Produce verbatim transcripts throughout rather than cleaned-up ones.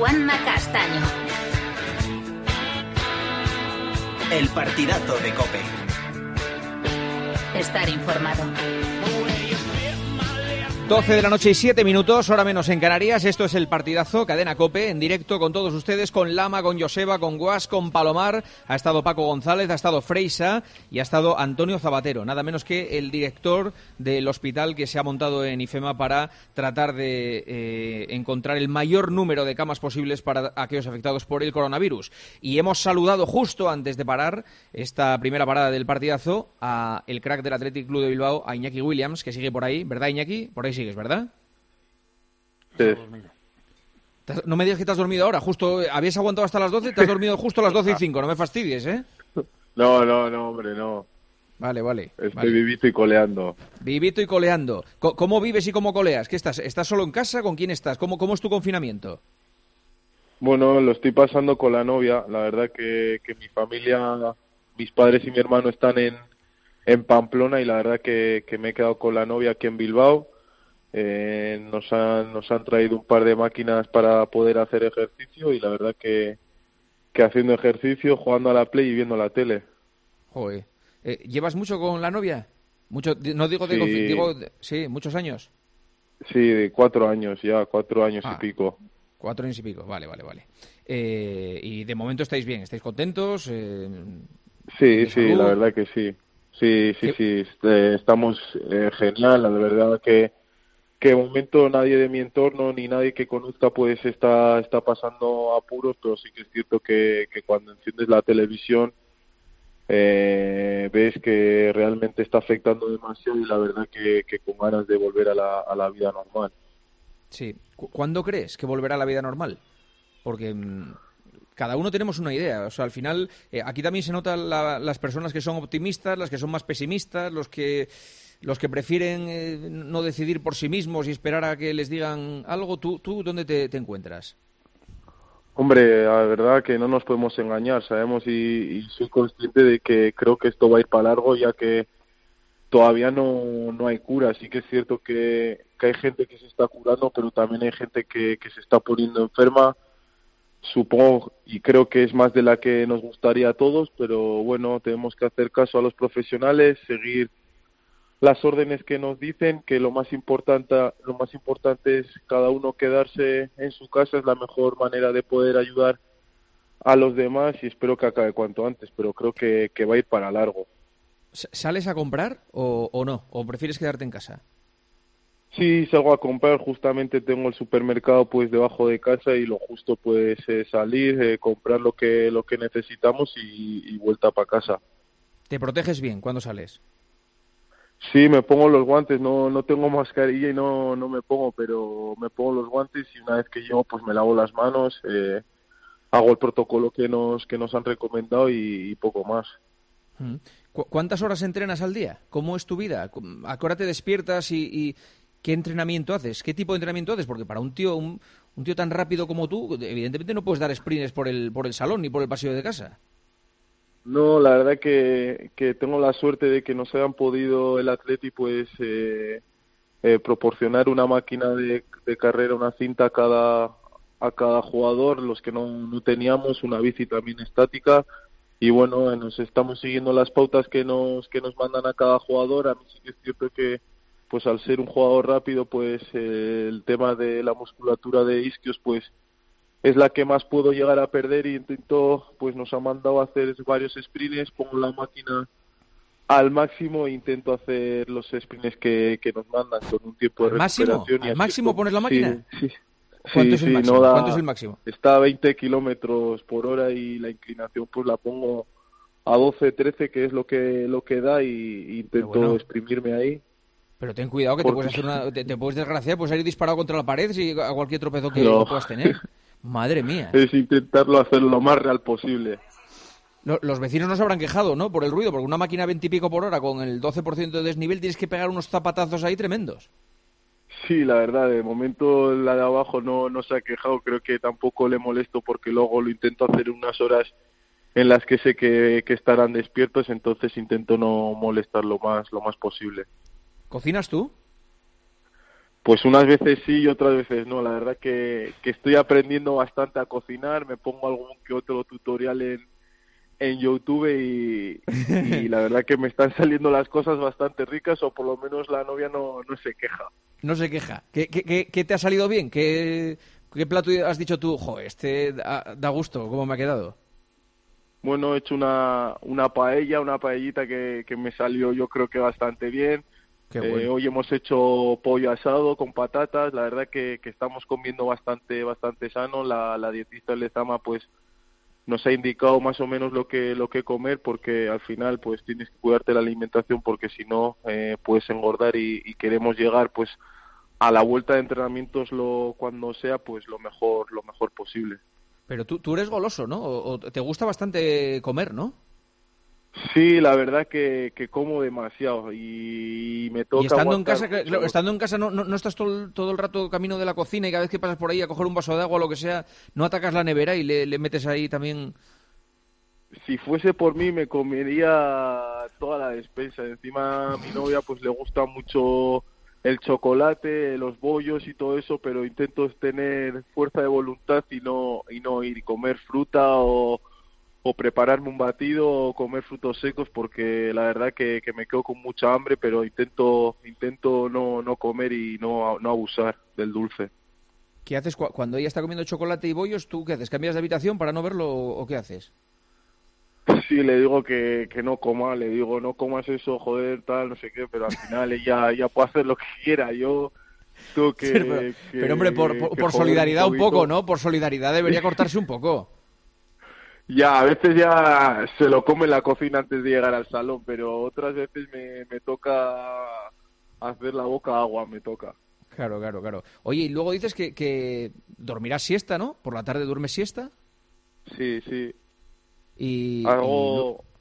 Juanma Castaño. El partidazo de COPE. Estar informado. doce de la noche y siete minutos, hora menos en Canarias. Esto es el partidazo, Cadena COPE, en directo con todos ustedes, con Lama, con Joseba, con Guas, con Palomar. Ha estado Paco González, ha estado Freisa y ha estado Antonio Zabatero, nada menos que el director del hospital que se ha montado en IFEMA para tratar de eh, encontrar el mayor número de camas posibles para aquellos afectados por el coronavirus. Y hemos saludado justo antes de parar esta primera parada del partidazo a el crack del Athletic Club de Bilbao, a Iñaki Williams, que sigue por ahí, ¿verdad, Iñaki? Por ahí sigues, ¿verdad? Sí. No me digas que te has dormido ahora, justo, ¿habías aguantado hasta las doce? Te has dormido justo a las doce y cinco, no me fastidies, ¿eh? No, no, no, hombre, no. Vale, vale. Estoy vale. vivito y coleando. Vivito y coleando. ¿Cómo vives y cómo coleas? ¿Qué estás? ¿Estás solo en casa? ¿Con quién estás? ¿Cómo, cómo es tu confinamiento? Bueno, lo estoy pasando con la novia. La verdad que, que mi familia, mis padres y mi hermano están en, en Pamplona y la verdad que, que me he quedado con la novia aquí en Bilbao. Eh, nos han nos han traído un par de máquinas para poder hacer ejercicio y la verdad que, que haciendo ejercicio, jugando a la Play y viendo la tele. Joder. Eh, ¿Llevas mucho con la novia? Mucho, no digo de Sí. confi- digo de- sí, muchos años. Sí, de cuatro años ya, cuatro años Ah. y pico. Cuatro años y pico, vale, vale, vale. Eh, y de momento estáis bien, estáis contentos. Eh, Sí, ¿de sí, salud? la verdad que sí. Sí, sí, ¿Qué- sí, este, estamos eh, genial, la verdad que que de momento nadie de mi entorno ni nadie que conozca pues está está pasando apuros, pero sí que es cierto que, que cuando enciendes la televisión eh, ves que realmente está afectando demasiado y la verdad que, que con ganas de volver a la, a la vida normal. Sí. ¿Cu- ¿Cuándo crees que volverá a la vida normal? Porque mm, cada uno tenemos una idea. O sea, al final, eh, aquí también se notan la- las personas que son optimistas, las que son más pesimistas, los que los que prefieren eh, no decidir por sí mismos y esperar a que les digan algo. ¿Tú, tú dónde te, te encuentras? Hombre, la verdad que no nos podemos engañar, sabemos y, y soy consciente de que creo que esto va a ir para largo ya que todavía no, no hay cura. Sí que es cierto que, que hay gente que se está curando, pero también hay gente que, que se está poniendo enferma. Supongo y creo que es más de la que nos gustaría a todos, pero bueno, tenemos que hacer caso a los profesionales, seguir las órdenes que nos dicen, que lo más importante, lo más importante es cada uno quedarse en su casa, es la mejor manera de poder ayudar a los demás y espero que acabe cuanto antes, pero creo que, que va a ir para largo. S- ¿Sales a comprar o, o no? ¿O prefieres quedarte en casa? Sí, salgo a comprar, justamente tengo el supermercado pues debajo de casa y lo justo pues es salir, eh, comprar lo que lo que necesitamos y, y vuelta para casa. ¿Te proteges bien cuando sales? Sí, me pongo los guantes, no no tengo mascarilla y no no me pongo, pero me pongo los guantes y una vez que llego pues me lavo las manos, eh, hago el protocolo que nos que nos han recomendado y, y poco más. Mm. ¿Cu- ¿Cuántas horas entrenas al día? ¿Cómo es tu vida? ¿Cu- ¿A qué hora te despiertas y, y qué entrenamiento haces? ¿Qué tipo de entrenamiento haces? Porque para un tío un, un tío tan rápido como tú, evidentemente no puedes dar sprints por el por el salón ni por el pasillo de casa. No, la verdad que, que tengo la suerte de que nos hayan podido el Atleti pues eh, eh, proporcionar una máquina de, de carrera, una cinta a cada a cada jugador, los que no, no teníamos, una bici también estática y bueno, eh, nos estamos siguiendo las pautas que nos que nos mandan a cada jugador. A mí sí que es cierto que pues al ser un jugador rápido pues eh, el tema de la musculatura de isquios pues es la que más puedo llegar a perder y intento, pues nos ha mandado a hacer varios sprints, pongo la máquina al máximo e intento hacer los sprints que, que nos mandan con un tiempo de ¿Al máximo? recuperación. y ¿Al así máximo es como- pones la máquina? Sí, sí. ¿Cuánto Sí, es el sí, máximo? no da- ¿Cuánto es el máximo? Está a veinte kilómetros por hora y la inclinación pues la pongo a doce, trece, que es lo que lo que da y, y intento bueno. exprimirme ahí. Pero ten cuidado que te Porque- puedes hacer una, te, te puedes desgraciar, puedes salir disparado contra la pared si a cualquier tropezo que, No. que puedas tener. Madre mía. Es intentarlo hacer lo más real posible. Lo- Los vecinos no se habrán quejado, ¿no? Por el ruido, porque una máquina a veinte y pico por hora con el doce por ciento de desnivel tienes que pegar unos zapatazos ahí tremendos. Sí, la verdad, de momento la de abajo no, no se ha quejado, creo que tampoco le molesto porque luego lo intento hacer en unas horas en las que sé que, que estarán despiertos, entonces intento no molestar lo más, lo más posible. ¿Cocinas tú? Pues unas veces sí y otras veces no. La verdad que, que estoy aprendiendo bastante a cocinar, me pongo algún que otro tutorial en, en YouTube y, y la verdad que me están saliendo las cosas bastante ricas, o por lo menos la novia no, no se queja. No se queja. ¿Qué, qué, qué, qué te ha salido bien? ¿Qué, qué plato has dicho tú? Jo, este da, da gusto, ¿cómo me ha quedado? Bueno, he hecho una, una paella, una paellita que, que me salió yo creo que bastante bien. Qué Eh, bueno. hoy hemos hecho pollo asado con patatas, la verdad que, que estamos comiendo bastante bastante sano. La, la dietista Lezama pues nos ha indicado más o menos lo que lo que comer, porque al final pues tienes que cuidarte la alimentación, porque si no eh, puedes engordar y, y queremos llegar pues a la vuelta de entrenamientos lo cuando sea pues lo mejor lo mejor posible. Pero tú, tú eres goloso, ¿no? O, o te gusta bastante comer, ¿no? Sí, la verdad que, que como demasiado y me toca Y estando en aguantar casa, mucho. claro, estando en casa no, no, no estás todo el, todo el rato camino de la cocina y cada vez que pasas por ahí a coger un vaso de agua o lo que sea, no atacas la nevera y le, le metes ahí también. Si fuese por mí me comería toda la despensa. Encima a mi novia pues le gusta mucho el chocolate, los bollos y todo eso, pero intento tener fuerza de voluntad y no y no ir y comer fruta o, o prepararme un batido o comer frutos secos, porque la verdad que, que me quedo con mucha hambre, pero intento intento no no comer y no no abusar del dulce. ¿Qué haces cu- cuando ella está comiendo chocolate y bollos? ¿Tú qué haces? ¿Cambias de habitación para no verlo o, o qué haces? Sí, le digo que, que no coma, le digo no comas eso, joder, tal, no sé qué, pero al final ella, ella puede hacer lo que quiera, yo tengo que... pero, que- pero, hombre, por, por, que por joder solidaridad un, poquito. poco, ¿no? Por solidaridad debería cortarse un poco. Ya, a veces ya se lo come en la cocina antes de llegar al salón, pero otras veces me, me toca hacer la boca agua, me toca. Claro, claro, claro. Oye, y luego dices que, que dormirás siesta, ¿no? ¿Por la tarde duermes siesta? Sí, sí. Y, y lo- Hago...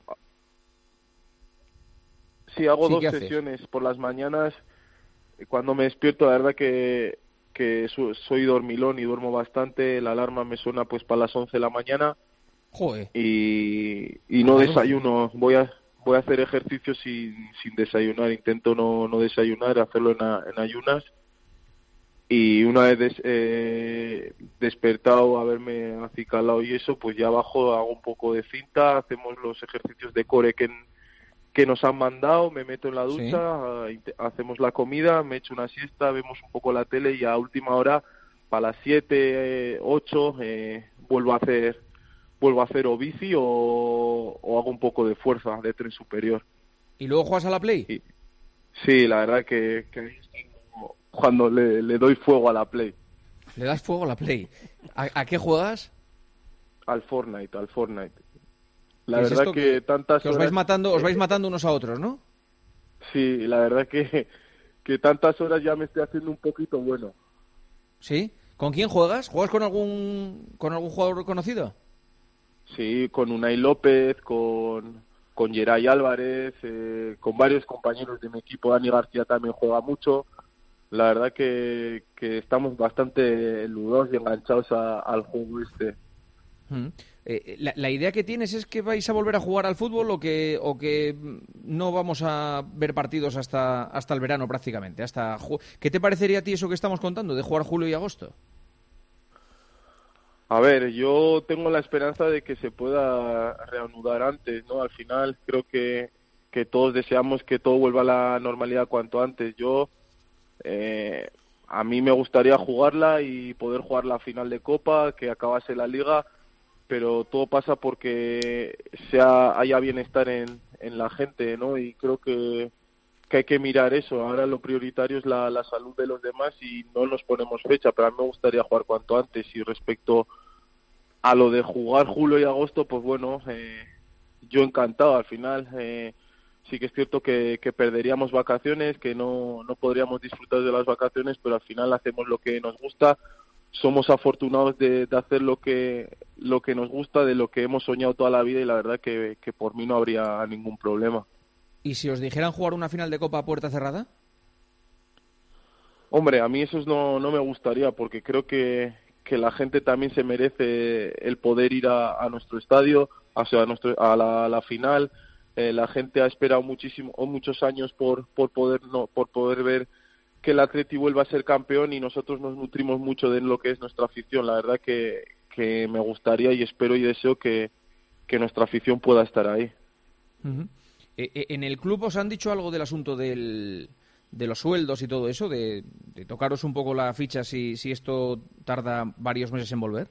Sí, hago Sí, dos ¿qué haces? sesiones por las mañanas. Cuando me despierto, la verdad que, que su- soy dormilón y duermo bastante. La alarma me suena pues para las once de la mañana Joder. y, y A no las once. desayuno. Voy a voy a hacer ejercicio sin, sin desayunar. Intento no, no desayunar, hacerlo en, a- en ayunas. Y una vez des- eh, despertado, haberme acicalado y eso, pues ya abajo hago un poco de cinta, hacemos los ejercicios de core que, que nos han mandado, me meto en la Sí. ducha, ah, inte- hacemos la comida, me echo una siesta, vemos un poco la tele y a última hora, para las siete, ocho, eh, vuelvo a hacer vuelvo a hacer o bici o, o hago un poco de fuerza de tren superior. ¿Y luego juegas a la Play? Y, sí, la verdad que, que ahí es cuando cuando le, le doy fuego a la Play, Le das fuego a la Play. ¿A, a qué juegas? al Fortnite, al Fortnite. La ¿Qué es verdad esto que, tantas que os horas... vais matando, os vais matando unos a otros, ¿no? Sí, la verdad que, que tantas horas ya me estoy haciendo un poquito bueno. ¿Sí? ¿Con quién juegas? ¿Juegas con algún con algún jugador conocido? Sí, con Unai López, con, con Geray Álvarez, eh, con varios compañeros de mi equipo. Dani García también juega mucho. La verdad que, que estamos bastante ludos y enganchados a- al juego este. Mm. Eh, la, la idea que tienes es que vais a volver a jugar al fútbol o que o que mm, no vamos a ver partidos hasta hasta el verano prácticamente, hasta ju- ¿Qué te parecería a ti eso que estamos contando de jugar julio y agosto? A ver, yo tengo la esperanza de que se pueda reanudar antes, ¿no? Al final creo que, que todos deseamos que todo vuelva a la normalidad cuanto antes. Yo, eh, a mí me gustaría jugarla y poder jugar la final de Copa, que acabase la Liga, pero todo pasa porque sea haya bienestar en, en la gente, ¿no? Y creo que, que hay que mirar eso. Ahora lo prioritario es la, la salud de los demás y no nos ponemos fecha, pero a mí me gustaría jugar cuanto antes. Y respecto a lo de jugar julio y agosto, pues bueno, eh, yo encantado. Al final eh, sí que es cierto que, que perderíamos vacaciones, que no, no podríamos disfrutar de las vacaciones, pero al final hacemos lo que nos gusta. Somos afortunados de, de hacer lo que lo que nos gusta, de lo que hemos soñado toda la vida, y la verdad que, que por mí no habría ningún problema. ¿Y si os dijeran jugar una final de Copa a puerta cerrada? Hombre, a mí eso no, no me gustaría, porque creo que, que la gente también se merece el poder ir a, a nuestro estadio, o sea, a, nuestro, a, la, a la final. Eh, la gente ha esperado muchísimo o muchos años por por poder no por poder ver que el Atleti vuelva a ser campeón y nosotros nos nutrimos mucho de lo que es nuestra afición. La verdad que, que me gustaría y espero y deseo que, que nuestra afición pueda estar ahí. Uh-huh. Eh, eh, ¿En el club os han dicho algo del asunto del, de los sueldos y todo eso? De, de tocaros un poco la ficha si, si esto tarda varios meses en volver.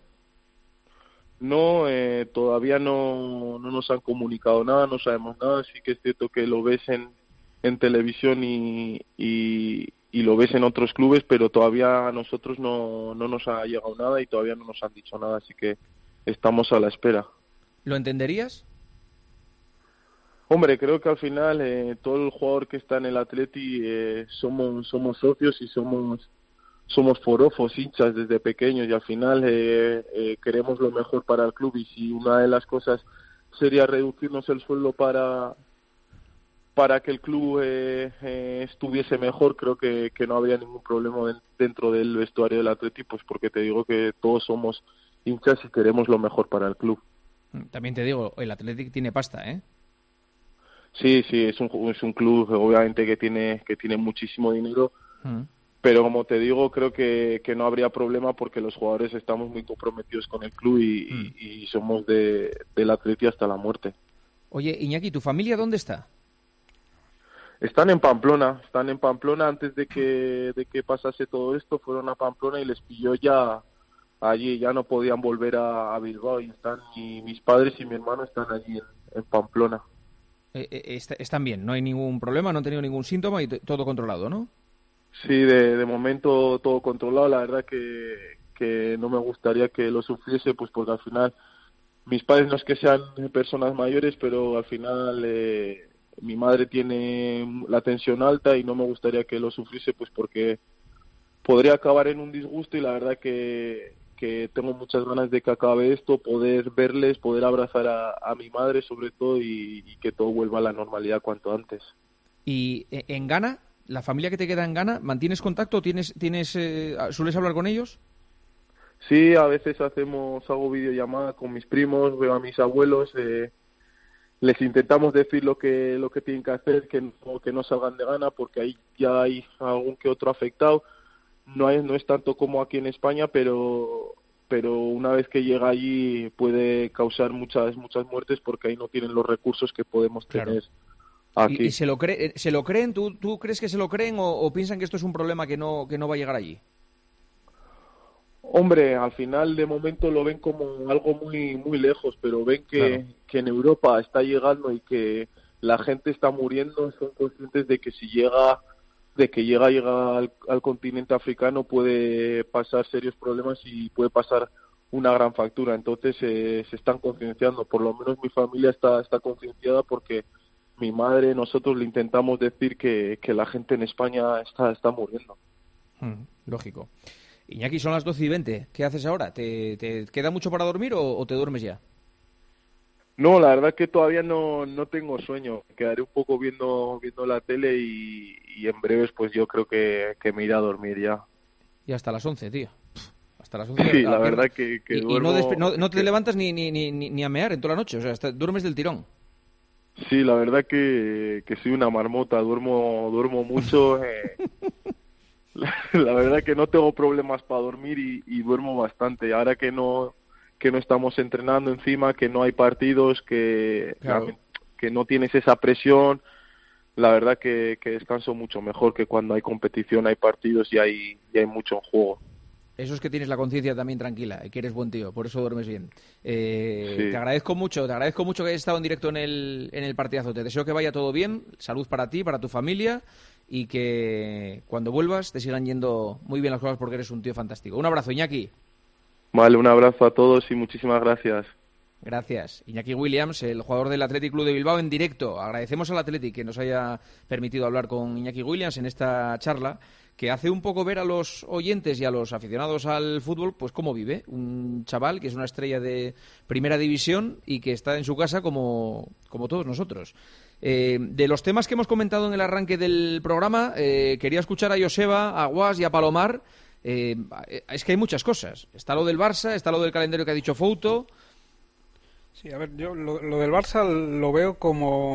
No, eh, todavía no, no nos han comunicado nada, no sabemos nada. Sí que es cierto que lo ves en, en televisión y, y, y lo ves en otros clubes, pero todavía a nosotros no, no nos ha llegado nada y todavía no nos han dicho nada, así que estamos a la espera. ¿Lo entenderías? Hombre, creo que al final eh, todo el jugador que está en el Atleti eh, somos somos socios y somos somos forofos, hinchas desde pequeños y al final eh, eh, queremos lo mejor para el club y si una de las cosas sería reducirnos el sueldo para para que el club eh, eh, estuviese mejor, creo que, que no habría ningún problema dentro del vestuario del Atleti, pues porque te digo que todos somos hinchas y queremos lo mejor para el club. También te digo, el Athletic tiene pasta, ¿eh? Sí, sí, es un es un club obviamente que tiene que tiene muchísimo dinero, mm. pero como te digo, creo que, que no habría problema porque los jugadores estamos muy comprometidos con el club y, mm. y, y somos de del Atleti hasta la muerte. Oye, Iñaki, ¿tu familia dónde está? Están en Pamplona, están en Pamplona antes de que de que pasase todo esto, fueron a Pamplona y les pilló ya allí, ya no podían volver a, a Bilbao y están y mis padres y mi hermano están allí en, en Pamplona. Eh, eh, est- están bien, no hay ningún problema, no han tenido ningún síntoma y t- todo controlado, ¿no? Sí, de, de momento todo controlado, la verdad que, que no me gustaría que lo sufriese, pues porque al final mis padres no es que sean personas mayores, pero al final eh, mi madre tiene la tensión alta y no me gustaría que lo sufriese, pues porque podría acabar en un disgusto y la verdad que, que tengo muchas ganas de que acabe esto, poder verles, poder abrazar a, a mi madre sobre todo y, y que todo vuelva a la normalidad cuanto antes. ¿Y eh, en Ghana, la familia que te queda en Ghana, mantienes contacto? ¿Tienes, tienes, eh, ¿Sueles hablar con ellos? Sí, a veces hacemos, hago videollamada con mis primos, veo a mis abuelos, eh, les intentamos decir lo que lo que tienen que hacer, que no, que no salgan de Ghana porque ahí ya hay algún que otro afectado. No es, no es tanto como aquí en España, pero pero una vez que llega allí puede causar muchas muchas muertes porque ahí no tienen los recursos que podemos tener claro. aquí. ¿Y, y se lo cree, se lo creen? ¿Tú, tú crees que se lo creen o, o piensan que esto es un problema que no que no va a llegar allí? Hombre, al final de momento lo ven como algo muy muy lejos, pero ven que, claro. que en Europa está llegando y que la gente está muriendo, son conscientes de que si llega de que llega llega al, al continente africano puede pasar serios problemas y puede pasar una gran factura. Entonces eh, se están concienciando, por lo menos mi familia está está concienciada porque mi madre, nosotros le intentamos decir que, que la gente en España está está muriendo. Hmm, lógico. Iñaki, son las doce y veinte. ¿Qué haces ahora? ¿Te, te queda mucho para dormir o, o te duermes ya? No, la verdad que todavía no, no tengo sueño. Me quedaré un poco viendo viendo la tele y, y en breves pues yo creo que, que me iré a dormir ya. Y hasta las once, tío. Hasta las once. Sí, la verdad que, que y, duermo... Y no, despe- no, no te que... levantas ni, ni, ni, ni a mear en toda la noche. O sea, hasta duermes del tirón. Sí, la verdad que, que soy una marmota. Duermo duermo mucho. Eh... la, la verdad que no tengo problemas para dormir y, y duermo bastante. Ahora que no... que no estamos entrenando encima, que no hay partidos, que, claro. la, que no tienes esa presión, la verdad que, que descanso mucho mejor que cuando hay competición, hay partidos y hay, y hay mucho en juego. Eso es que tienes la conciencia también tranquila y que eres buen tío, por eso duermes bien. Eh, sí. Te agradezco mucho, te agradezco mucho que hayas estado en directo en el, en el partidazo. Te deseo que vaya todo bien, salud para ti, para tu familia y que cuando vuelvas te sigan yendo muy bien las cosas porque eres un tío fantástico. Un abrazo, Iñaki. Vale, un abrazo a todos y muchísimas gracias. Gracias. Iñaki Williams, el jugador del Athletic Club de Bilbao en directo. Agradecemos al Athletic que nos haya permitido hablar con Iñaki Williams en esta charla que hace un poco ver a los oyentes y a los aficionados al fútbol pues cómo vive un chaval que es una estrella de primera división y que está en su casa como, como todos nosotros. Eh, de los temas que hemos comentado en el arranque del programa, eh, quería escuchar a Joseba, a Guas y a Palomar. Eh, es que hay muchas cosas. Está lo del Barça, está lo del calendario que ha dicho Fouto. Sí, a ver, yo lo, lo del Barça lo veo como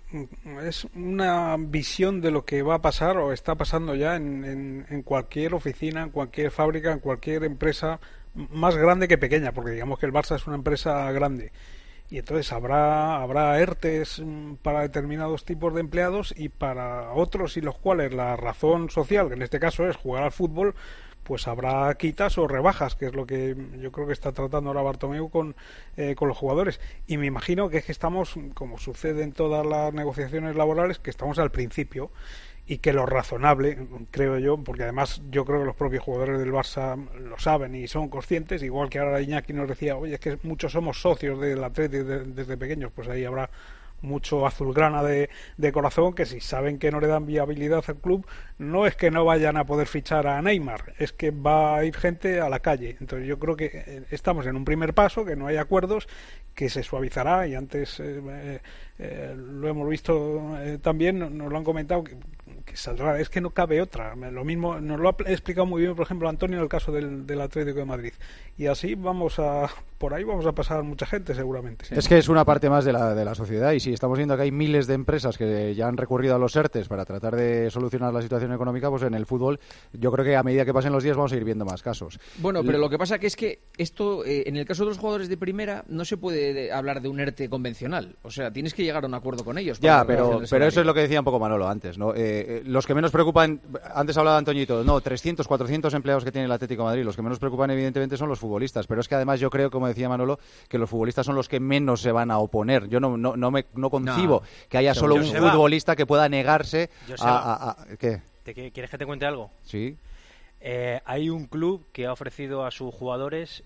es una visión de lo que va a pasar o está pasando ya en, en, en cualquier oficina, en cualquier fábrica, en cualquier empresa más grande que pequeña, porque digamos que el Barça es una empresa grande. Y entonces habrá habrá ERTES para determinados tipos de empleados y para otros y los cuales la razón social, que en este caso es jugar al fútbol, pues habrá quitas o rebajas, que es lo que yo creo que está tratando ahora Bartomeu con, eh, con los jugadores. Y me imagino que es que estamos, como sucede en todas las negociaciones laborales, que estamos al principio y que lo razonable, creo yo, porque además yo creo que los propios jugadores del Barça lo saben y son conscientes, igual que ahora Iñaki nos decía, oye, es que muchos somos socios del Atleti de, desde pequeños, pues ahí habrá mucho azulgrana de, de corazón que si saben que no le dan viabilidad al club, no es que no vayan a poder fichar a Neymar, es que va a ir gente a la calle. Entonces yo creo que estamos en un primer paso, que no hay acuerdos, que se suavizará y antes eh, eh, lo hemos visto eh, también, nos lo han comentado que, que saldrá, es que no cabe otra. Lo mismo nos lo ha explicado muy bien, por ejemplo, Antonio en el caso del, del Atlético de Madrid, y así vamos a por ahí vamos a pasar mucha gente seguramente. Es que es una parte más de la, de la sociedad y si estamos viendo que hay miles de empresas que ya han recurrido a los ERTES para tratar de solucionar la situación económica, pues en el fútbol yo creo que a medida que pasen los días vamos a ir viendo más casos. Bueno, pero lo que pasa que es que esto, eh, en el caso de los jugadores de primera, no se puede de hablar de un ERTE convencional. O sea, tienes que llegar a un acuerdo con ellos. Ya, pero, pero eso es lo que decía un poco Manolo antes, ¿no? Eh, los que menos preocupan, antes hablaba Antoñito, no, trescientos, cuatrocientos empleados que tiene el Atlético de Madrid, los que menos preocupan evidentemente son los futbolistas, pero es que además yo creo, como decía Manolo, que los futbolistas son los que menos se van a oponer. Yo no no no me no concibo no, que haya solo un Joseba, futbolista que pueda negarse a, a, a ¿qué? ¿Te, ¿Quieres que te cuente algo? Sí. Eh, hay un club que ha ofrecido a sus jugadores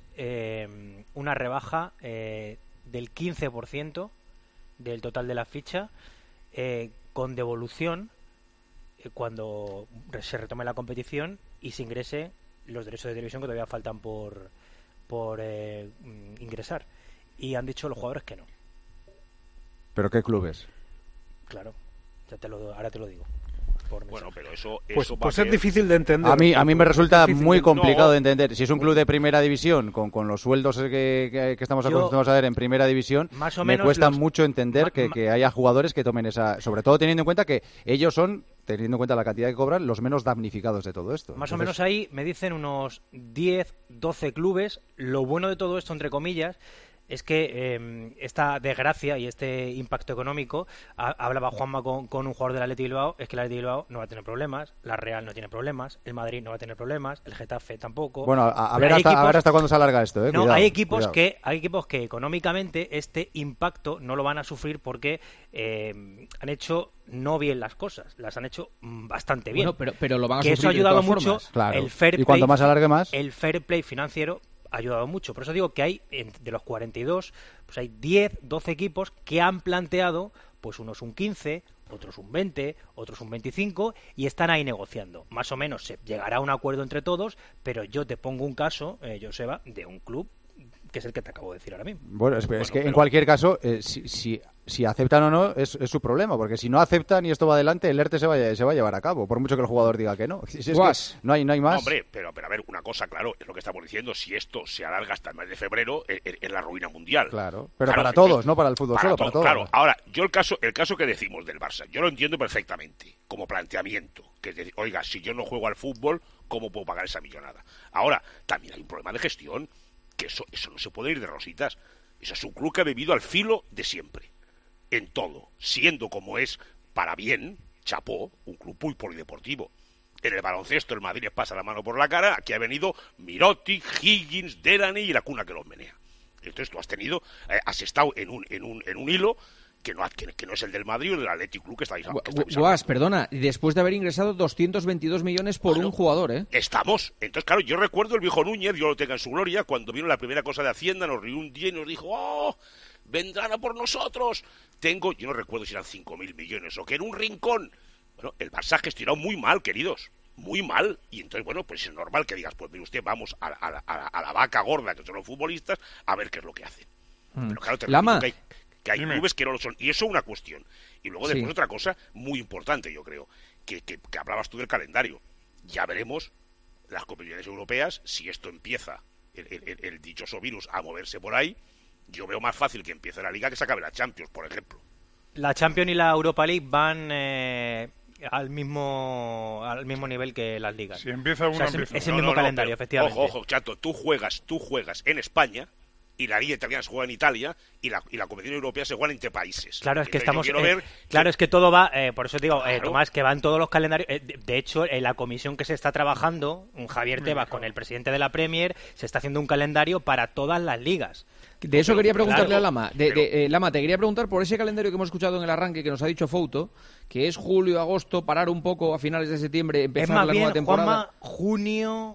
eh, una rebaja eh, del quince por ciento del total de la ficha eh, con devolución eh, cuando se retome la competición y se ingrese los derechos de televisión que todavía faltan por por eh, ingresar, y han dicho los jugadores que no. ¿Pero qué clubes? Claro, ya te lo, ahora te lo digo. Bueno, pero eso, eso pues, va pues a es difícil de entender. A mí, a mí me resulta muy de... complicado no. de entender. Si es un club de primera división, con, con los sueldos que, que, que estamos acostumbrados a ver en primera división, más o me menos cuesta los... mucho entender ma, que, ma... que haya jugadores que tomen esa... Sobre todo teniendo en cuenta que ellos son, teniendo en cuenta la cantidad que cobran, los menos damnificados de todo esto. Más Entonces... o menos ahí me dicen unos diez, doce clubes. Lo bueno de todo esto, entre comillas, es que eh, esta desgracia y este impacto económico, a, hablaba Juanma con, con un jugador del Athletic Bilbao, es que el Athletic Bilbao no va a tener problemas, la Real no tiene problemas, el Madrid no va a tener problemas, el Getafe tampoco. Bueno, a, a, ver, hasta, equipos... a ver hasta cuándo se alarga esto, ¿eh? No, Cuidado, hay equipos cuidado. que hay equipos que económicamente este impacto no lo van a sufrir porque eh, han hecho no bien las cosas, las han hecho bastante bien. Bueno, pero, pero lo van a que sufrir eso ha ayudado de todas mucho formas. Claro. el fair play, y cuanto más alargue más, el fair play financiero ha ayudado mucho. Por eso digo que hay, de los cuarenta y dos, pues hay diez, doce equipos que han planteado, pues unos un quince, otros un veinte, otros un veinticinco, y están ahí negociando. Más o menos se llegará a un acuerdo entre todos, pero yo te pongo un caso, eh, Joseba, de un club que es el que te acabo de decir ahora mismo. Bueno, es, bueno, es que pero... en cualquier caso, eh, si, si, si aceptan o no, es, es su problema, porque si no aceptan y esto va adelante, el ERTE se va, se va a llevar a cabo, por mucho que el jugador diga que no. Si es que no hay, no hay más. No, hombre, pero, pero a ver, una cosa, claro, es lo que estamos diciendo, si esto se alarga hasta el mes de febrero, es, es la ruina mundial. Claro, pero claro, para todos, no para el fútbol para solo, todo, para todos. Claro, ahora, yo el caso, el caso que decimos del Barça, yo lo entiendo perfectamente, como planteamiento, que es decir, oiga, si yo no juego al fútbol, ¿cómo puedo pagar esa millonada? Ahora, también hay un problema de gestión, que eso, eso no se puede ir de rositas. Eso es un club que ha vivido al filo de siempre, en todo, siendo como es, para bien, chapó, un club muy polideportivo. En el baloncesto el Madrid les pasa la mano por la cara, aquí ha venido Mirotic, Higgins, Delaney y la cuna que los menea. Entonces tú has tenido, eh, has estado en un, en un, en un hilo que no, que, que no es el del Madrid o del Athletic Club que estáis hablando. Guas, perdona, después de haber ingresado doscientos veintidós millones por bueno, un jugador, ¿eh? Estamos. Entonces, claro, yo recuerdo el viejo Núñez, yo lo tengo en su gloria, cuando vino la primera cosa de Hacienda, nos rió un día y nos dijo, ¡oh! ¡Vendrán a por nosotros! Tengo, yo no recuerdo si eran cinco mil millones o que en un rincón. Bueno, el Barça ha gestionado muy mal, queridos. Muy mal. Y entonces, bueno, pues es normal que digas, pues mire usted, vamos a, a, a, a la vaca gorda que son los futbolistas a ver qué es lo que hacen. Mm. Pero claro, te Lama. Que hay, que hay clubes que no lo son. Y eso es una cuestión. Y luego después sí. Otra cosa muy importante, yo creo, que, que, que hablabas tú del calendario. Ya veremos las competiciones europeas, si esto empieza, el, el, el dichoso virus, a moverse por ahí, Yo veo más fácil que empiece la Liga que se acabe la Champions, por ejemplo. La Champions y la Europa League van eh, al mismo al mismo nivel que las ligas. Si empieza uno, o sea, es, empieza es el No, mismo no, no, calendario, pero, efectivamente. Ojo, ojo, chato, tú juegas, tú juegas en España y la Liga Italiana se juega en Italia y la, y la competición europea se juega entre países. Claro, es que Entonces, estamos. yo Eh, ver claro, que... es que todo va. Eh, por eso te digo, eh, Claro. Tomás, que van todos los calendarios. Eh, de, de hecho, en la comisión que se está trabajando, Javier Tebas, con el presidente de la Premier, se está haciendo un calendario para todas las ligas. De eso Pero, quería preguntarle claro, a Lama. De, pero- de, eh, Lama, te quería preguntar por ese calendario que hemos escuchado en el arranque que nos ha dicho Fouto, que es julio, agosto, parar un poco a finales de septiembre, empezar Es más la bien, nueva temporada. Juanma, junio.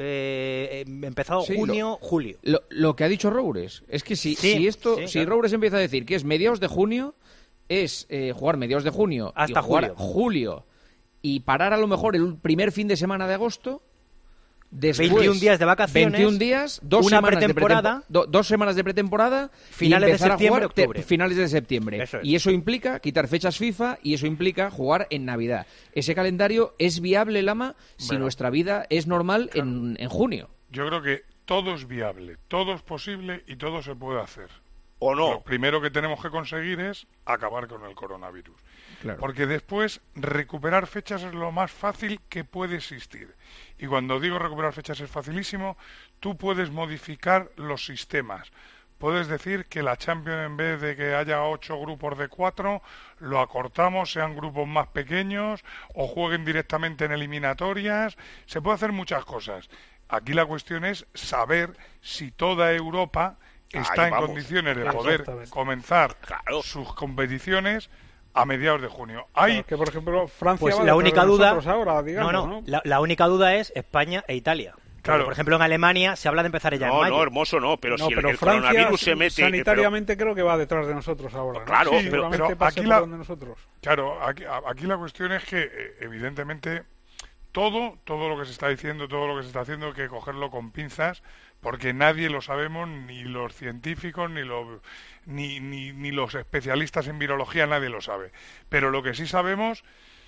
Eh, empezado Sí, junio, julio. Lo, lo que ha dicho Roures es que si, Sí, si esto, sí, si claro. Roures empieza a decir que es mediados de junio, es eh, jugar mediados de junio Hasta y jugar julio. julio y parar a lo mejor el primer fin de semana de agosto. Después, veintiún días de vacaciones, veintiún días, dos una semanas pretemporada, de pretempo- do- dos semanas de pretemporada, finales y de empezar a septiembre, jugar te- octubre. finales de septiembre. Eso es. Y eso implica quitar fechas FIFA y eso implica jugar en Navidad. Ese calendario es viable, Lama, si Bueno. nuestra vida es normal en, en junio. Yo creo que todo es viable, todo es posible y todo se puede hacer. O Lo no. primero que tenemos que conseguir es acabar con el coronavirus. Claro. Porque después recuperar fechas es lo más fácil que puede existir. Y cuando digo recuperar fechas es facilísimo, tú puedes modificar los sistemas. Puedes decir que la Champions, en vez de que haya ocho grupos de cuatro, lo acortamos, sean grupos más pequeños o jueguen directamente en eliminatorias. Se puede hacer muchas cosas. Aquí la cuestión es saber si toda Europa está Ahí en vamos. condiciones de poder Exactamente. comenzar Claro. sus competiciones a mediados de junio. Hay Claro, que por ejemplo Francia Pues va la detrás única de duda. nosotros ahora, digamos, no, ¿no? no, La, la única duda es España e Italia. Porque, Claro. por ejemplo, en Alemania se habla de empezar ya en No, mayo. no, hermoso no, pero No, si el, pero el Francia coronavirus se mete... sanitariamente creo que va detrás de nosotros ahora, ¿no? Claro, Sí, pero- Seguramente pero pase aquí por la- donde nosotros. Claro, aquí, a- aquí la cuestión es que, eh, evidentemente, todo, todo lo que se está diciendo, todo lo que se está haciendo, hay que cogerlo con pinzas, porque nadie lo sabemos, ni los científicos, ni los, ni, ni, ni los especialistas en virología, nadie lo sabe. Pero lo que sí sabemos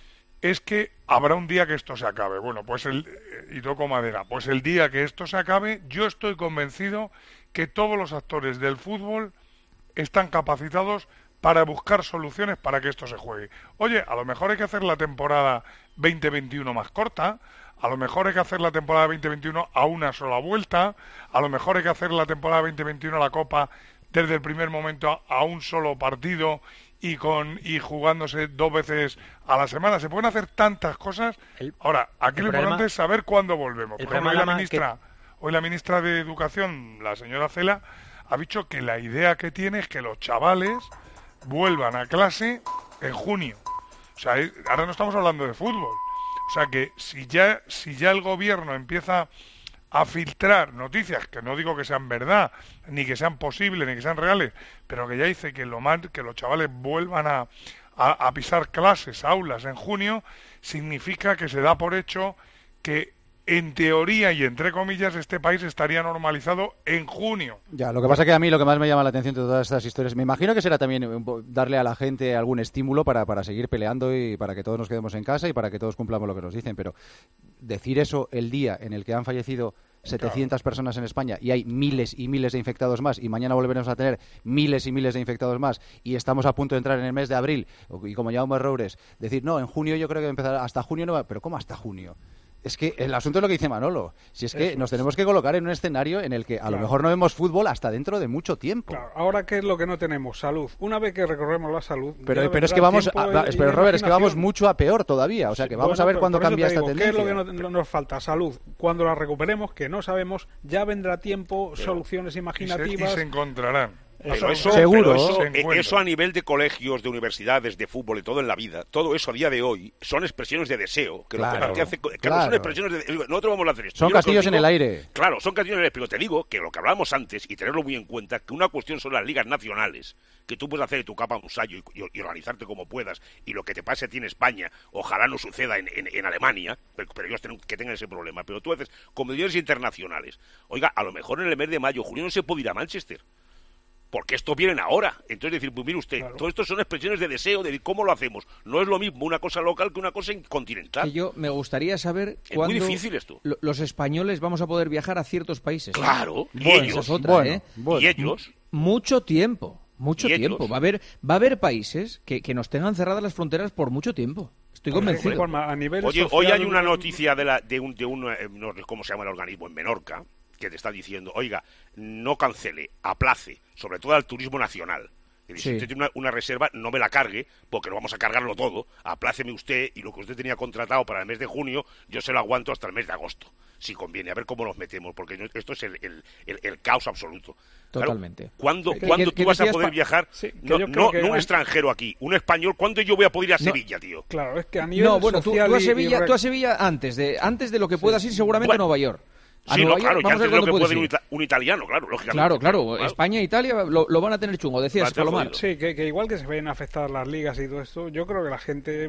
es que habrá un día que esto se acabe. Bueno, pues el, eh, y toco madera, pues el día que esto se acabe, yo estoy convencido que todos los actores del fútbol están capacitados para buscar soluciones para que esto se juegue. Oye, a lo mejor hay que hacer la temporada veinte veintiuno más corta, a lo mejor hay que hacer la temporada veinte veintiuno a una sola vuelta, a lo mejor hay que hacer la temporada veinte veintiuno la Copa desde el primer momento a, a un solo partido y con y jugándose dos veces a la semana. Se pueden hacer tantas cosas. El- Ahora, aquí el lo problema- importante es saber cuándo volvemos. el Por ejemplo, problema, hoy la Lama, ministra, hoy la ministra de Educación, la señora Cela, ha dicho que la idea que tiene es que los chavales vuelvan a clase en junio. O sea, es- ahora no estamos hablando de fútbol. O sea que si ya, si ya el gobierno empieza a filtrar noticias, que no digo que sean verdad, ni que sean posibles, ni que sean reales, pero que ya dice que, lo más, que los chavales vuelvan a, a, a pisar clases, aulas en junio, significa que se da por hecho que en teoría y entre comillas este país estaría normalizado en junio. Ya, lo que pasa que a mí lo que más me llama la atención de todas estas historias, me imagino que será también un po- darle a la gente algún estímulo para, para seguir peleando y para que todos nos quedemos en casa y para que todos cumplamos lo que nos dicen, pero decir eso el día en el que han fallecido setecientas personas en España y hay miles y miles de infectados más y mañana volveremos a tener miles y miles de infectados más y estamos a punto de entrar en el mes de abril y como llamamos Roures, decir, no, en junio yo creo que empezará, hasta junio no va, pero ¿cómo hasta junio? Es que el asunto es lo que dice Manolo. Si es que Eso nos es. tenemos que colocar en un escenario en el que a lo Claro. mejor no vemos fútbol hasta dentro de mucho tiempo. Claro, ahora qué es lo que no tenemos, salud. Una vez que recorremos la salud, ya Pero, pero vendrá es que vamos, tiempo a, y- va- y pero de Robert, es que vamos imaginación. mucho a peor todavía. O sea que vamos Bueno, a ver pero cuándo por eso cambia te esta digo, tendencia. ¿qué es lo que no- nos falta? Salud. Cuando la recuperemos, que no sabemos, ya vendrá tiempo, Pero- soluciones Y se, y imaginativas. se encontrarán. Pero eso, Seguro. pero eso, Se eh, encuentran. eso a nivel de colegios, de universidades, de fútbol y todo en la vida, todo eso a día de hoy son expresiones de deseo. Que Claro, lo que hace, claro, claro. son expresiones de nosotros vamos a hacer esto. Son Yo lo que os castillos en digo- el aire. Claro, son castillos en el aire, pero te digo que lo que hablábamos antes, y tenerlo muy en cuenta, que una cuestión son las ligas nacionales, que tú puedes hacer de tu capa un ensayo y, y- y organizarte como puedas, y lo que te pase a ti en España, ojalá no suceda en, en- en Alemania, pero, pero ellos tienen que tengan ese problema. Pero tú haces competiciones internacionales. Oiga, a lo mejor en el mes de mayo, junio no se puede ir a Manchester. porque estos vienen ahora. Entonces decir, pues mire usted, claro. todo esto son expresiones de deseo, de cómo lo hacemos. No es lo mismo una cosa local que una cosa continental. Que yo me gustaría saber es cuándo muy difícil esto. los españoles vamos a poder viajar a ciertos países. Claro, y bueno, ellos. Esa es otra, bueno, ¿eh? bueno. Y ellos. Mucho tiempo. Mucho ¿Y tiempo. ellos? Va a haber va a haber países que, que nos tengan cerradas las fronteras por mucho tiempo. Estoy convencido. Forma, a nivel Oye, social, hoy hay una noticia de, la, de un, de un eh, no sé cómo se llama el organismo en Menorca, que te está diciendo, oiga, no cancele, aplace, sobre todo al turismo nacional. Si Sí. usted tiene una, una reserva, no me la cargue, porque no vamos a cargarlo todo. Apláceme usted y lo que usted tenía contratado para el mes de junio, yo se lo aguanto hasta el mes de agosto, si conviene. A ver cómo nos metemos, porque no, esto es el, el, el, el caos absoluto. Totalmente. Claro, ¿Cuándo, ¿Qué- ¿cuándo qué- tú qué vas a decías, poder Pa- viajar? Sí, que no, yo creo no, que no un hay- extranjero aquí, un español. ¿Cuándo yo voy a poder ir a No. Sevilla, tío? Claro, es que a nivel No, bueno, tú, social tú a y- y Sevilla, re- tú a Sevilla antes de antes de lo que puedas ir seguramente Bueno, a Nueva York. A Sí, Nueva no, York, claro, y vamos a antes ver de lo cuándo que puedes puede ir un, ir. ita- un italiano, claro, lógicamente. Claro, claro, España e Italia lo, lo van a tener chungo. Decías, Va a tener Palomar. jodido. Sí, que, que igual que se ven afectadas las ligas y todo esto, yo creo que la gente,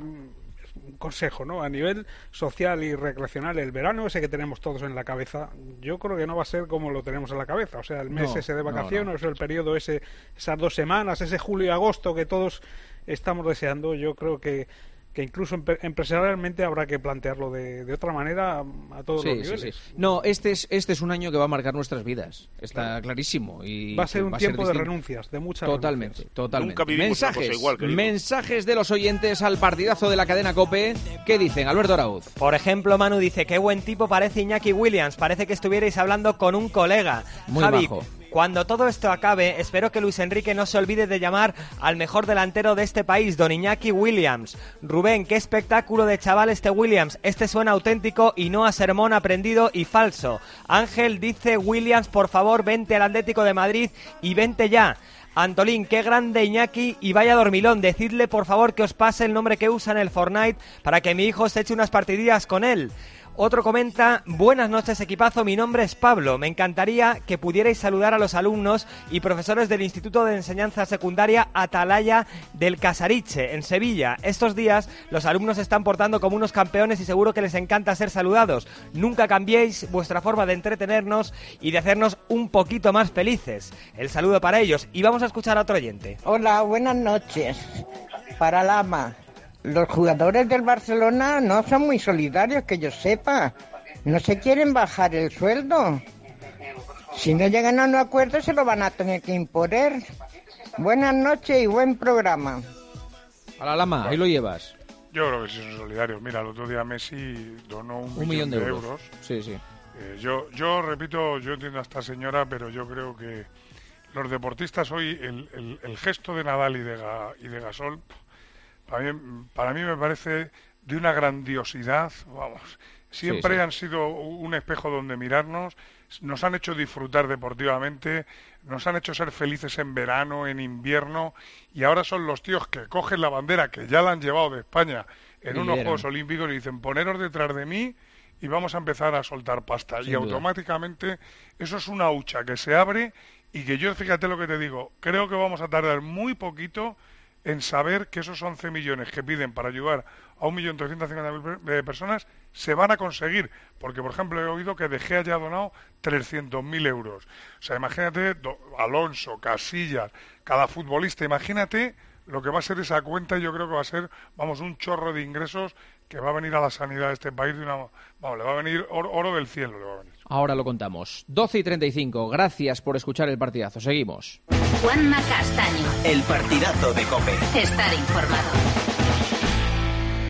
un consejo, ¿no? A nivel social y recreacional, el verano ese que tenemos todos en la cabeza, yo creo que no va a ser como lo tenemos en la cabeza. O sea, el mes No, ese de no, vacaciones, no. el periodo ese, esas dos semanas, ese julio y agosto que todos estamos deseando, yo creo que que incluso empe- empresarialmente habrá que plantearlo de, de otra manera a todos los Sí, sí, niveles. sí. No, este es, este es un año que va a marcar nuestras vidas. Está clarísimo. Y Va a ser que un tiempo de distinto. renuncias, de muchas Totalmente, renuncias. totalmente. Nunca vivimos una mensajes, cosa igual, querido. mensajes de los oyentes al partidazo de la cadena COPE. ¿Qué dicen? Alberto Arauz. Por ejemplo, Manu dice, qué buen tipo parece Iñaki Williams, parece que estuvierais hablando con un colega. Muy Javi, bajo. cuando todo esto acabe, espero que Luis Enrique no se olvide de llamar al mejor delantero de este país, don Iñaki Williams. Rubén, qué espectáculo de chaval este Williams, este suena auténtico y no a sermón aprendido y falso. Ángel dice, Williams, por favor, vente al Atlético de Madrid y vente ya. Antolín, qué grande Iñaki y vaya dormilón, decidle por favor que os pase el nombre que usa en el Fortnite para que mi hijo se eche unas partidillas con él. Otro comenta, buenas noches equipazo, mi nombre es Pablo, me encantaría que pudierais saludar a los alumnos y profesores del Instituto de Enseñanza Secundaria Atalaya del Casariche, en Sevilla. Estos días los alumnos se están portando como unos campeones y seguro que les encanta ser saludados. Nunca cambiéis vuestra forma de entretenernos y de hacernos un poquito más felices. El saludo para ellos y vamos a escuchar a otro oyente. Hola, buenas noches. Para Lama, los jugadores del Barcelona no son muy solidarios, que yo sepa. No se quieren bajar el sueldo. Si no llegan a un acuerdo, se lo van a tener que imponer. Buenas noches y buen programa. A la Lama, ahí lo llevas. Yo creo que sí son solidarios. Mira, el otro día Messi donó un, Un millón de euros. Sí, sí. Eh, yo, yo repito, yo entiendo a esta señora, pero yo creo que los deportistas hoy, el, el, el gesto de Nadal y de, Ga- y de Gasol, para mí, para mí me parece de una grandiosidad, vamos, siempre Sí, sí. han sido un espejo donde mirarnos, nos han hecho disfrutar deportivamente, nos han hecho ser felices en verano, en invierno, y ahora son los tíos que cogen la bandera, que ya la han llevado de España en Y unos lideran. Juegos Olímpicos y dicen, poneros detrás de mí y vamos a empezar a soltar pasta. Sin y duda. automáticamente eso es una hucha que se abre y que yo, fíjate lo que te digo, creo que vamos a tardar muy poquito en saber que esos once millones que piden para ayudar a un millón trescientas cincuenta mil personas se van a conseguir. Porque, por ejemplo, he oído que De Gea ya ha donado trescientos mil euros. O sea, imagínate, do- Alonso, Casillas, cada futbolista, imagínate lo que va a ser esa cuenta. Y yo creo que va a ser, vamos, un chorro de ingresos que va a venir a la sanidad de este país de una... Vamos, le va a venir oro, oro del cielo, le va a venir. Ahora lo contamos. doce y treinta y cinco. Gracias por escuchar el partidazo. Seguimos. Juanma Castaño. El partidazo de COPE. Estar informado.